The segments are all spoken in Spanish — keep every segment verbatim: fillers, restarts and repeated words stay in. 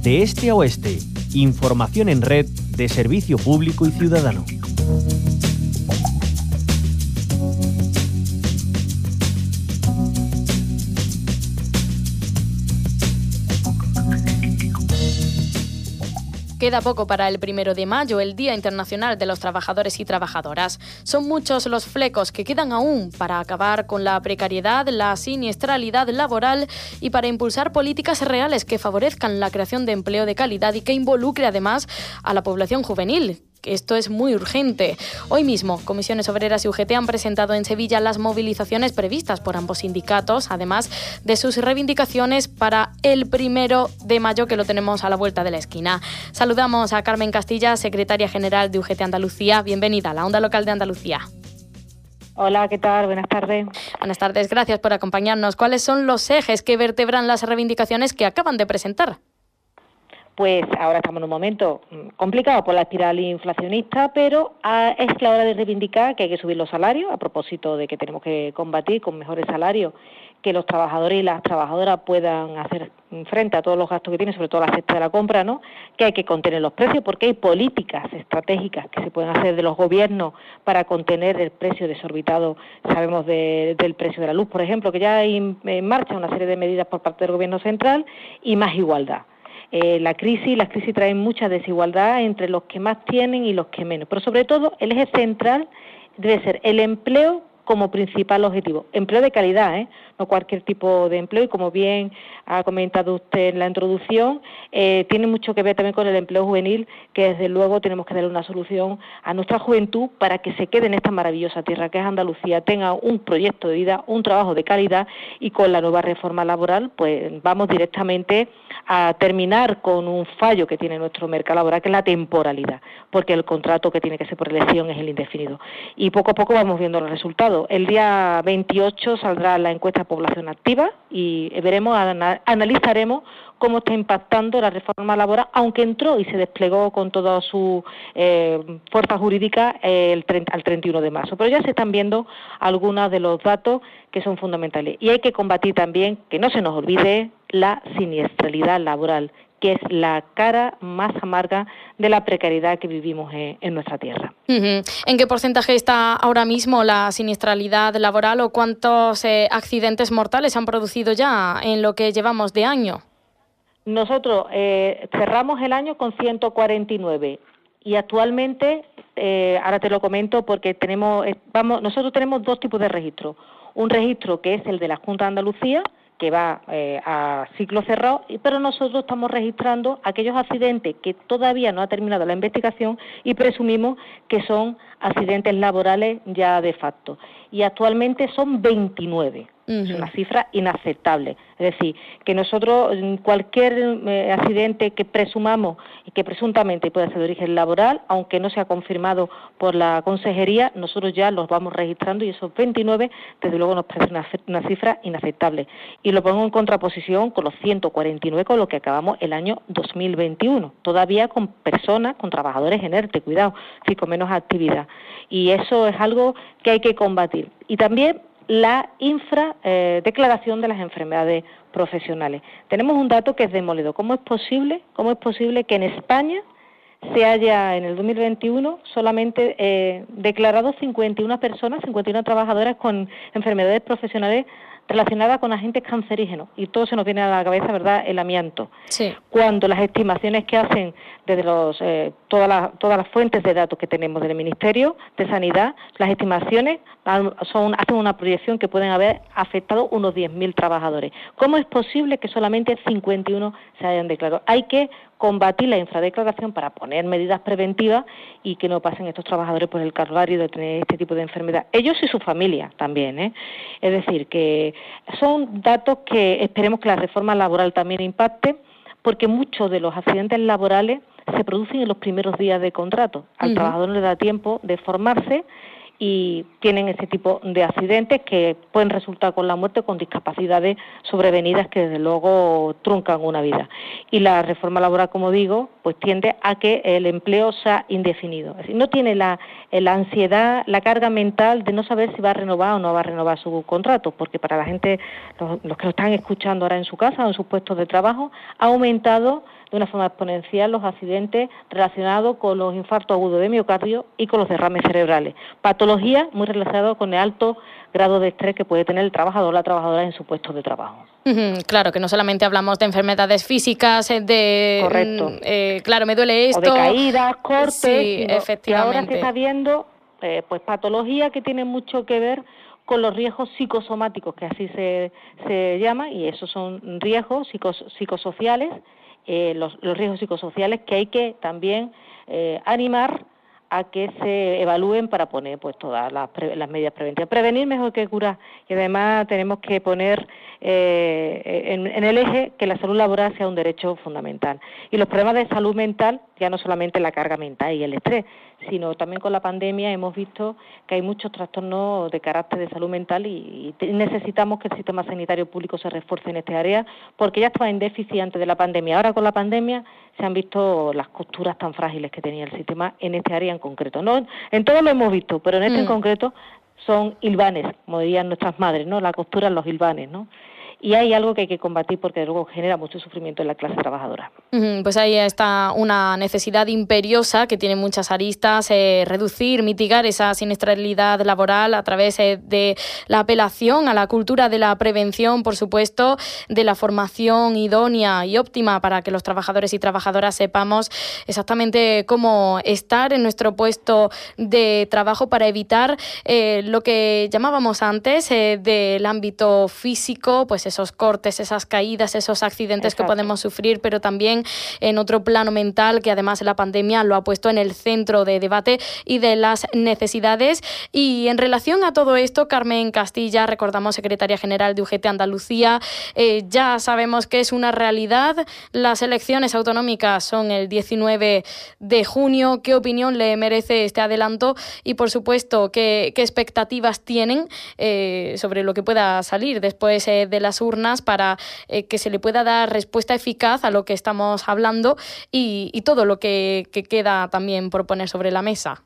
De este a oeste, información en red de servicio público y ciudadano. Queda poco para el primero de mayo, el Día Internacional de los Trabajadores y Trabajadoras. Son muchos los flecos que quedan aún para acabar con la precariedad, la siniestralidad laboral y para impulsar políticas reales que favorezcan la creación de empleo de calidad y que involucre además a la población juvenil. Esto es muy urgente. Hoy mismo, Comisiones Obreras y U G T han presentado en Sevilla las movilizaciones previstas por ambos sindicatos, además de sus reivindicaciones para el primero de mayo, que lo tenemos a la vuelta de la esquina. Saludamos a Carmen Castilla, secretaria general de U G T Andalucía. Bienvenida a la Onda Local de Andalucía. Hola, ¿qué tal? Buenas tardes. Buenas tardes, gracias por acompañarnos. ¿Cuáles son los ejes que vertebran las reivindicaciones que acaban de presentar? Pues ahora estamos en un momento complicado por la espiral inflacionista, pero ah, es la hora de reivindicar que hay que subir los salarios, a propósito de que tenemos que combatir con mejores salarios, que los trabajadores y las trabajadoras puedan hacer frente a todos los gastos que tienen, sobre todo la cesta de la compra, ¿no? Que hay que contener los precios, porque hay políticas estratégicas que se pueden hacer de los gobiernos para contener el precio desorbitado, sabemos de, del precio de la luz, por ejemplo, que ya hay en marcha una serie de medidas por parte del gobierno central, y más igualdad. Eh, la crisis, las crisis traen mucha desigualdad entre los que más tienen y los que menos, pero sobre todo el eje central debe ser el empleo como principal objetivo, empleo de calidad, ¿eh? No cualquier tipo de empleo, y como bien ha comentado usted en la introducción, eh, tiene mucho que ver también con el empleo juvenil, que desde luego tenemos que darle una solución a nuestra juventud para que se quede en esta maravillosa tierra que es Andalucía, tenga un proyecto de vida, un trabajo de calidad, y con la nueva reforma laboral pues vamos directamente a terminar con un fallo que tiene nuestro mercado laboral, que es la temporalidad, porque el contrato que tiene que ser por elección es el indefinido. Y poco a poco vamos viendo los resultados. El día veintiocho saldrá la encuesta de población activa y veremos, analizaremos cómo está impactando la reforma laboral, aunque entró y se desplegó con toda su eh, fuerza jurídica eh, el treinta, al treinta y uno de marzo. Pero ya se están viendo algunos de los datos que son fundamentales. Y hay que combatir también, que no se nos olvide, la siniestralidad laboral, que es la cara más amarga de la precariedad que vivimos en, en nuestra tierra. Uh-huh. ¿En qué porcentaje está ahora mismo la siniestralidad laboral o cuántos eh, accidentes mortales han producido ya en lo que llevamos de año? Nosotros eh, cerramos el año con ciento cuarenta y nueve y actualmente, eh, ahora te lo comento porque tenemos, eh, vamos, nosotros tenemos dos tipos de registro. Un registro que es el de la Junta de Andalucía, que va eh, a ciclo cerrado, pero nosotros estamos registrando aquellos accidentes que todavía no ha terminado la investigación y presumimos que son accidentes laborales ya de facto. Y actualmente son veintinueve. Uh-huh. Es una cifra inaceptable. Es decir, que nosotros, cualquier eh, accidente que presumamos y que presuntamente pueda ser de origen laboral, aunque no sea confirmado por la consejería, nosotros ya los vamos registrando y esos veintinueve, desde luego, nos parece una, una cifra inaceptable. Y lo pongo en contraposición con los ciento cuarenta y nueve con lo que acabamos el año dos mil veintiuno, todavía con personas, con trabajadores en ERTE, cuidado, sí, con menos actividad. Y eso es algo que hay que combatir. Y también la infra eh, declaración de las enfermedades profesionales. Tenemos un dato que es demoledor. ¿Cómo es posible, cómo es posible que en España se haya en el dos mil veintiuno solamente eh, declarado cincuenta y una personas, cincuenta y una trabajadoras con enfermedades profesionales relacionadas con agentes cancerígenos? Y todo se nos viene a la cabeza, ¿verdad?, el amianto. Sí. Cuando las estimaciones que hacen desde los eh, todas las todas las fuentes de datos que tenemos del Ministerio de Sanidad, las estimaciones son hacen una proyección que pueden haber afectado unos diez mil trabajadores. ¿Cómo es posible que solamente cincuenta y uno se hayan declarado? Hay que combatir la infradeclaración para poner medidas preventivas y que no pasen estos trabajadores por el calvario de tener este tipo de enfermedad. Ellos y su familia también, ¿eh? Es decir, que son datos que esperemos que la reforma laboral también impacte, porque muchos de los accidentes laborales se producen en los primeros días de contrato. Al uh-huh. trabajador no le da tiempo de formarse y tienen ese tipo de accidentes que pueden resultar con la muerte, con discapacidades sobrevenidas que desde luego truncan una vida. Y la reforma laboral, como digo, pues tiende a que el empleo sea indefinido. Es decir, no tiene la, la ansiedad, la carga mental de no saber si va a renovar o no va a renovar su contrato, porque para la gente, los, los que lo están escuchando ahora en su casa o en sus puestos de trabajo, ha aumentado de una forma exponencial los accidentes relacionados con los infartos agudos de miocardio y con los derrames cerebrales. Patologías muy relacionadas con el alto grado de estrés que puede tener el trabajador o la trabajadora en su puesto de trabajo. Uh-huh, claro, que no solamente hablamos de enfermedades físicas, de... Correcto. Eh, claro, me duele esto... O de caídas, cortes, sí, sino efectivamente. Que ahora se está viendo eh, pues patologías que tienen mucho que ver con los riesgos psicosomáticos, que así se, se llama, y esos son riesgos psicos, psicosociales, eh, los, los riesgos psicosociales que hay que también eh, animar a que se evalúen para poner pues todas las, pre, las medidas preventivas. Prevenir mejor que curar, y además tenemos que poner eh, en, en el eje que la salud laboral sea un derecho fundamental. Y los problemas de salud mental, ya no solamente la carga mental y el estrés, sino también con la pandemia hemos visto que hay muchos trastornos de carácter de salud mental y, y necesitamos que el sistema sanitario público se refuerce en esta área, porque ya estaba en déficit antes de la pandemia. Ahora con la pandemia se han visto las costuras tan frágiles que tenía el sistema en este área en concreto. No, en todo lo hemos visto, pero en este mm. en concreto son hilvanes, como dirían nuestras madres, ¿no? La costura en los hilvanes, ¿no? Y hay algo que hay que combatir porque luego genera mucho sufrimiento en la clase trabajadora. Pues ahí está una necesidad imperiosa que tiene muchas aristas, eh, reducir, mitigar esa siniestralidad laboral a través eh, de la apelación a la cultura de la prevención, por supuesto, de la formación idónea y óptima para que los trabajadores y trabajadoras sepamos exactamente cómo estar en nuestro puesto de trabajo para evitar eh, lo que llamábamos antes eh, del ámbito físico, pues esos cortes, esas caídas, esos accidentes Exacto. que podemos sufrir, pero también en otro plano mental que además la pandemia lo ha puesto en el centro de debate y de las necesidades. Y en relación a todo esto, Carmen Castilla, recordamos secretaria general de U G T Andalucía, eh, ya sabemos que es una realidad, las elecciones autonómicas son el diecinueve de junio. ¿Qué opinión le merece este adelanto? Y por supuesto, ¿qué, qué expectativas tienen eh, sobre lo que pueda salir después eh, de las urnas para eh, que se le pueda dar respuesta eficaz a lo que estamos hablando y, y todo lo que, que queda también por poner sobre la mesa?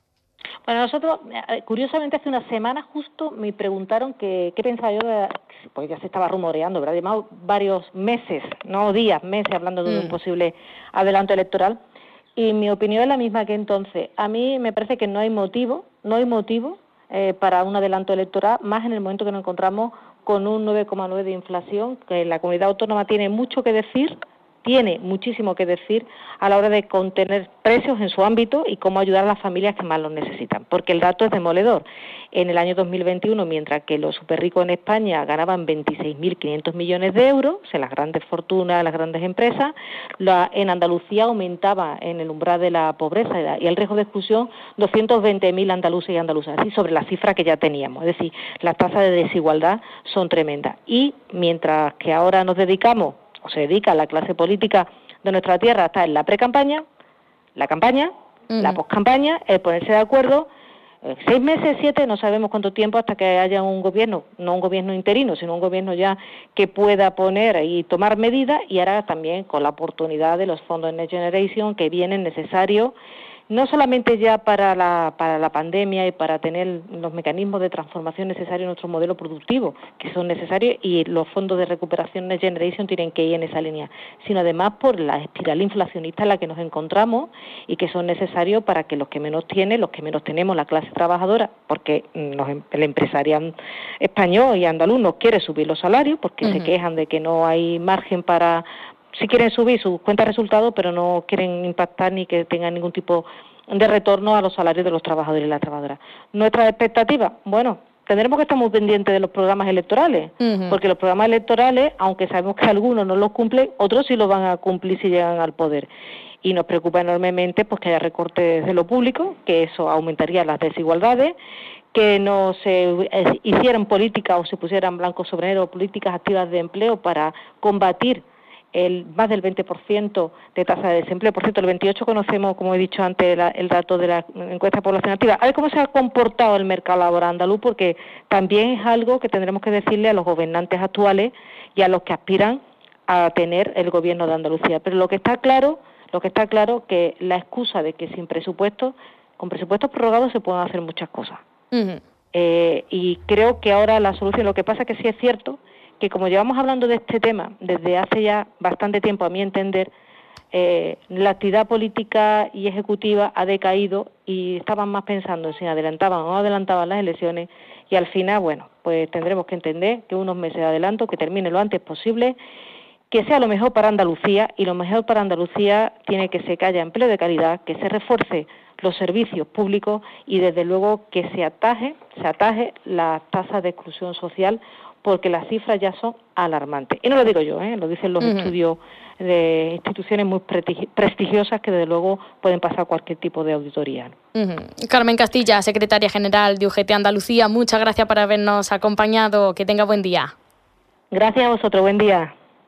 Bueno, nosotros, curiosamente, hace una semana justo me preguntaron que, qué pensaba yo, de, pues ya se estaba rumoreando, ¿verdad? Llevamos varios meses, no días, meses, hablando de mm. un posible adelanto electoral, y mi opinión es la misma que entonces. A mí me parece que no hay motivo, no hay motivo eh, para un adelanto electoral, más en el momento que nos encontramos con un nueve coma nueve de inflación, que la comunidad autónoma tiene mucho que decir, tiene muchísimo que decir a la hora de contener precios en su ámbito y cómo ayudar a las familias que más los necesitan, porque el dato es demoledor. En el año dos mil veintiuno, mientras que los superricos en España ganaban veintiséis mil quinientos millones de euros, en las grandes fortunas, las grandes empresas, la, en Andalucía aumentaba en el umbral de la pobreza y, la, y el riesgo de exclusión doscientos veinte mil andaluces y andaluzas, así sobre la cifra que ya teníamos. Es decir, las tasas de desigualdad son tremendas. Y mientras que ahora nos dedicamos, o se dedica la clase política de nuestra tierra, está en la pre-campaña, la campaña, uh-huh. la post-campaña, el ponerse de acuerdo, eh, seis meses, siete, no sabemos cuánto tiempo hasta que haya un gobierno, no un gobierno interino, sino un gobierno ya que pueda poner y tomar medidas, y ahora también con la oportunidad de los fondos Next Generation que vienen necesarios, no solamente ya para la, para la pandemia y para tener los mecanismos de transformación necesarios en nuestro modelo productivo, que son necesarios, y los fondos de recuperación Next Generation tienen que ir en esa línea, sino además por la espiral inflacionista en la que nos encontramos y que son necesarios para que los que menos tienen, los que menos tenemos, la clase trabajadora, porque nos, el empresariado español y andaluz nos quiere subir los salarios porque uh-huh. se quejan de que no hay margen para... Sí quieren subir sus cuentas de resultados, pero no quieren impactar ni que tengan ningún tipo de retorno a los salarios de los trabajadores y las trabajadoras. ¿Nuestras expectativas? Bueno, tendremos que estar muy pendientes de los programas electorales, uh-huh. porque los programas electorales, aunque sabemos que algunos no los cumplen, otros sí los van a cumplir si llegan al poder. Y nos preocupa enormemente pues que haya recortes de lo público, que eso aumentaría las desigualdades, que no se hicieran políticas o se pusieran blanco sobre negro políticas activas de empleo para combatir el más del veinte por ciento de tasa de desempleo. Por cierto, el veintiocho por ciento conocemos, como he dicho antes, la, el dato de la encuesta de población activa. A ver cómo se ha comportado el mercado laboral andaluz, porque también es algo que tendremos que decirle a los gobernantes actuales y a los que aspiran a tener el gobierno de Andalucía. Pero lo que está claro, lo que está claro que la excusa de que sin presupuesto, con presupuestos prorrogados se pueden hacer muchas cosas. Uh-huh. Eh, y creo que ahora la solución, lo que pasa es que sí es cierto que como llevamos hablando de este tema desde hace ya bastante tiempo, a mi entender, eh, la actividad política y ejecutiva ha decaído y estaban más pensando en si adelantaban o no adelantaban las elecciones, y al final, bueno, pues tendremos que entender que unos meses de adelanto, que termine lo antes posible, que sea lo mejor para Andalucía, y lo mejor para Andalucía tiene que ser que haya empleo de calidad, que se refuerce los servicios públicos y desde luego que se ataje, se ataje las tasas de exclusión social, porque las cifras ya son alarmantes. Y no lo digo yo, ¿eh? Lo dicen los uh-huh. estudios de instituciones muy prestigiosas que desde luego pueden pasar cualquier tipo de auditoría. Uh-huh. Carmen Castilla, secretaria general de U G T Andalucía, muchas gracias por habernos acompañado. Que tenga buen día. Gracias a vosotros, buen día.